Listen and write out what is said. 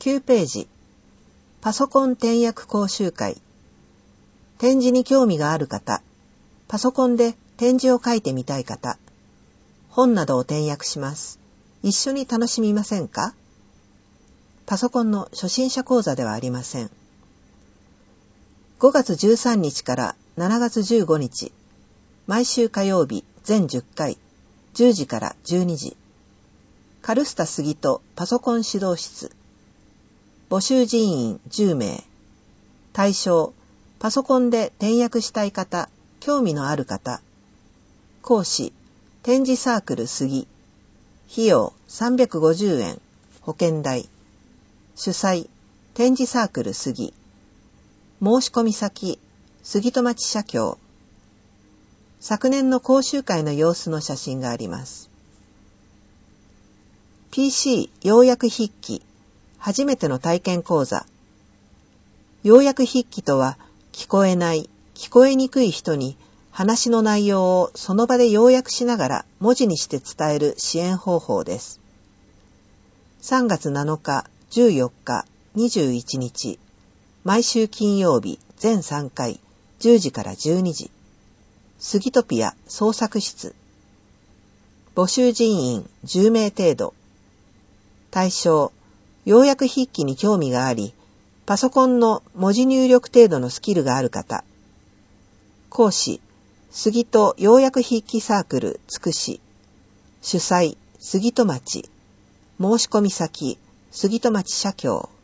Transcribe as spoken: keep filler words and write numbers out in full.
きゅうページ、パソコン点訳講習会。点字に興味がある方、パソコンで点字を書いてみたい方、本などを点訳します。一緒に楽しみませんか？パソコンの初心者講座ではありません。ごがつじゅうさんにちからしちがつじゅうごにち、毎週火曜日全じゅっかい、じゅうじからじゅうにじ。カルスタ杉戸パソコン指導室。募集人員じゅうめい。対象、パソコンで点訳したい方、興味のある方。講師、点字サークル杉。費用さんびゃくごじゅうえん、保険代。主催、点字サークル杉。申し込み先、杉戸町社協。昨年の講習会の様子の写真があります。ピーシー 要約筆記、初めての体験講座。要約筆記とは、聞こえない、聞こえにくい人に話の内容をその場で要約しながら文字にして伝える支援方法です。さんがつなのか、じゅうよっか、にじゅういちにち、毎週金曜日全さんかい、じゅうじからじゅうにじ。スギトピア創作室。募集人員じゅうめい程度。対象、要約筆記に興味があり、パソコンの文字入力程度のスキルがある方。講師、杉戸要約筆記サークルつくし。主催、杉戸町。申し込み先、杉戸町社協。